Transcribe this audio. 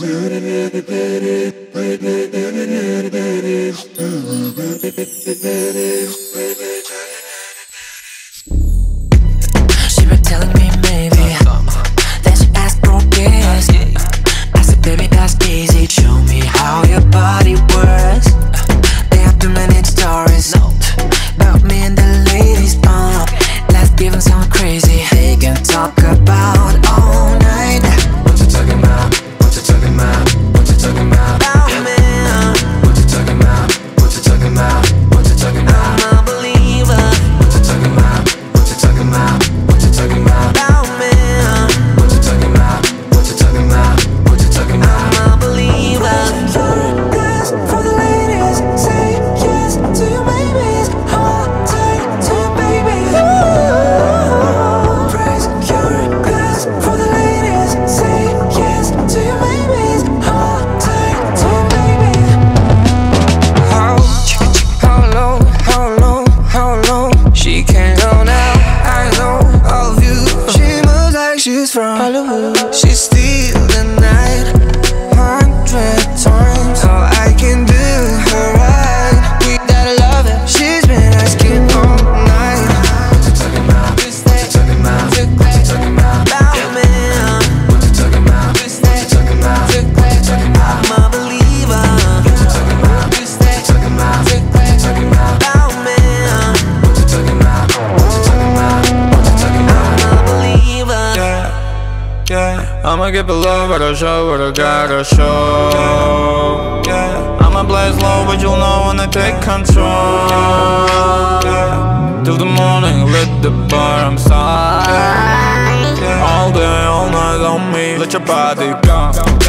She been telling me maybe, then she asked progress. I said baby that's easy, show me how your body works. They have too many stories about me and the ladies. Let's give them something crazy they can talk about all night. What you talking about? What you talking about? What you talking about? About me. What you talking about? What you talking about? What you talking about? I'm a believer. What you talking about? What you talking about? What you talking about? About me. What you talking about? What you talking about? What you talking about? I'm a believer. Your glass for the ladies, say yes to your babies. Hold tight to your babies. Raise your glass for the ladies, say yes to your babies. Hold tight to your babies. How low, she can't go now. I know all of you. She moves like she's from Hollywood. She steals the night 100 times. So I can do her right. We gotta love it. She's been asking all night. What you talking about? What you talking about? What you talking about? About me. What you talking about? What you talking about? What you talking about? I'm a believer. What you talking about? What you talking about? What you talking about? About me. What you talking about? What you talking about? What you talking about? I'm a believer. Yeah, I'ma give the love what I show, what I gotta show. Yeah, I'ma blaze low, but you'll know when I take control. Yeah, till the morning, lit the bar, I'm sorry. All day, all night on me, let your body go.